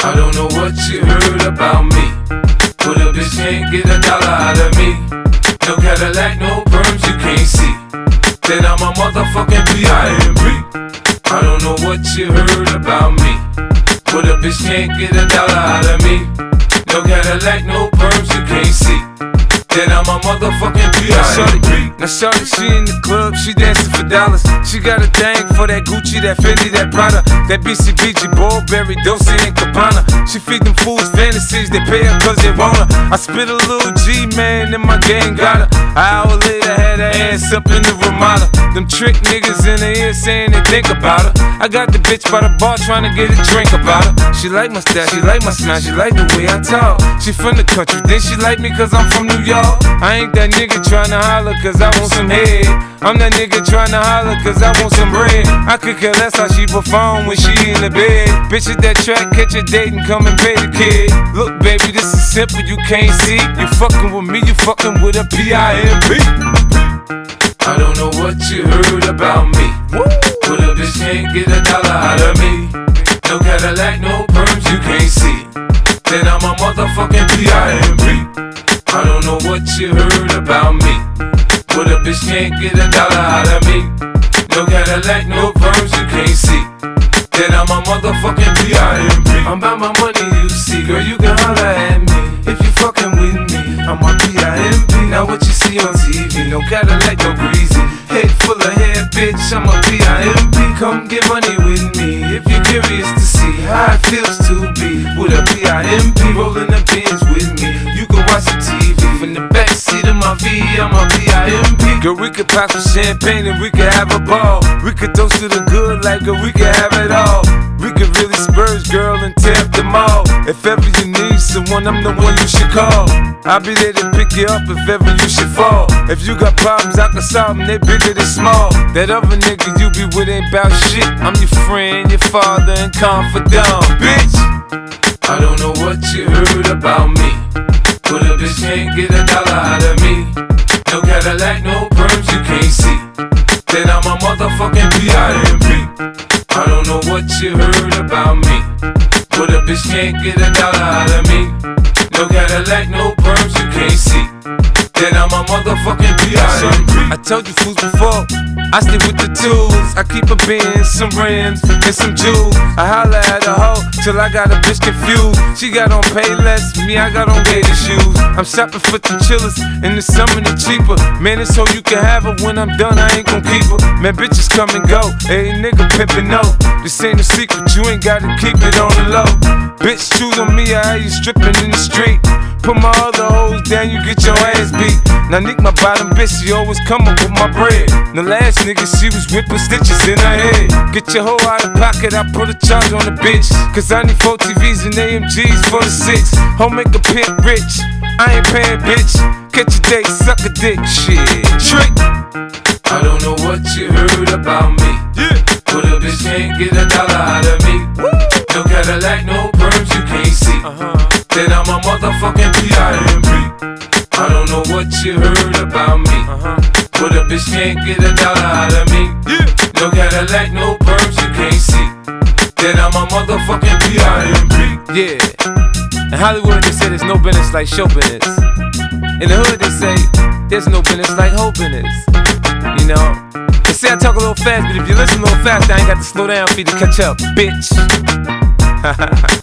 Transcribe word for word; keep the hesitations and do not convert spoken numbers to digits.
I don't know what you heard about me, but a bitch can't get a dollar out of me. No Cadillac, no perms you can't see. Then I'm a motherfucking P I M P. I don't know what you heard about me, but a bitch can't get a dollar out of me. No Cadillac, no perms you can't see. Then I'm a motherfucking P I M P. Now shorty, she in the club, she dancing for dollars. She got a thing for that Gucci, that Fendi, that Prada, that B C B G, Burberry, Dolce and Gabbana. She feed them fools fantasies, they pay her cause they want her. I spit a little G, man, and my gang got her. An hour later, had her ass up in the Ramada. Them trick niggas in the ear saying they think about her. I got the bitch by the bar trying to get a drink about her. She like my style, she like my smile, she like the way I talk. She from the country, then she like me cause I'm from New York. I ain't that nigga tryna holler cause I want some head. I'm that nigga tryna holler cause I want some bread. I could care less how she perform when she in the bed. Bitch at that track, catch a date and come and pay the kid. Look baby, this is simple, you can't see. You fucking with me, you fucking with a P I M P. I don't know what you heard about me, but a bitch can't get a dollar out of me. No Cadillac, no perms you can't see. Then I'm a motherfucking P I M P. I don't know what you heard about me, but a bitch can't get a dollar out of me. No Cadillac, no perms you can't see. Then I'm a motherfucking P I M P. I'm about my money, you see, girl, you can holler at me if you fucking with me. I'm a P I M P. Now what you see on T V, no Cadillac, no greasy. Head full of hair, bitch, I'm a P I M P. Come get money with me if you're curious to see how it feels to be with a P I M P. Rolling the bins with me, you can watch some T V from the backseat of my V. I'm a P I M P. Girl, we could pop some champagne and we could have a ball. We could toast to the good like girl, we could have it all. We could really spurge, girl, and tear up the mall. If ever you need someone, I'm the one you should call. I'll be there to pick you up if ever you should fall. If you got problems, I can solve them, they bigger than small. That other nigga you be with ain't bout shit. I'm your friend, your father, and confidant, bitch. I don't know what you heard about me, but a bitch can't get a dollar out of me. No Cadillac, no perms you can't see. Then I'm a motherfucking P I M P. I don't know what you heard about me, but a bitch can't get a dollar out of me. No Cadillac, no perms you can't see. Then I'm a motherfucking P I M P. I told you fools before, I stay with the tools. I keep a Benz, some rims, and some jewels. I holla at a hoe till I got a bitch confused. She got on Payless, me I got on gator shoes. I'm shopping for the chillers, in the summer they cheaper. Man, it's so you can have her, when I'm done I ain't gon' keep her. Man, bitches come and go, hey nigga pimpin' no. This ain't a secret, you ain't gotta keep it on the low. Bitch, choose on me, I hear you strippin' in the street. Put my other hoes down, you get your ass beat. Now Nick, my bottom bitch, she always come up with my bread. The last nigga, she was whipping stitches in her head. Get your hoe out of pocket, I put a charge on the bitch. Cause I need four T Vs and A M Gs for the six. Home make a pimp rich, I ain't paying bitch. Catch a date, suck a dick, shit, trick. I don't know what you heard about me, Yeah. but a bitch can't get a dollar out of me. Woo. No Cadillac, no perms you can't see. Uh-huh. Then I'm a motherfucking P I M P. I don't know what you heard about me, Uh-huh. but a bitch can't get a dollar out of me. Yeah. No Cadillac, no perms you can't see. Then I'm a motherfucking P I M P. Yeah. In Hollywood they say there's no business like show business. In the hood they say there's no business like hoe business. You know? They say I talk a little fast, but if you listen a little fast, I ain't got to slow down for you to catch up, bitch.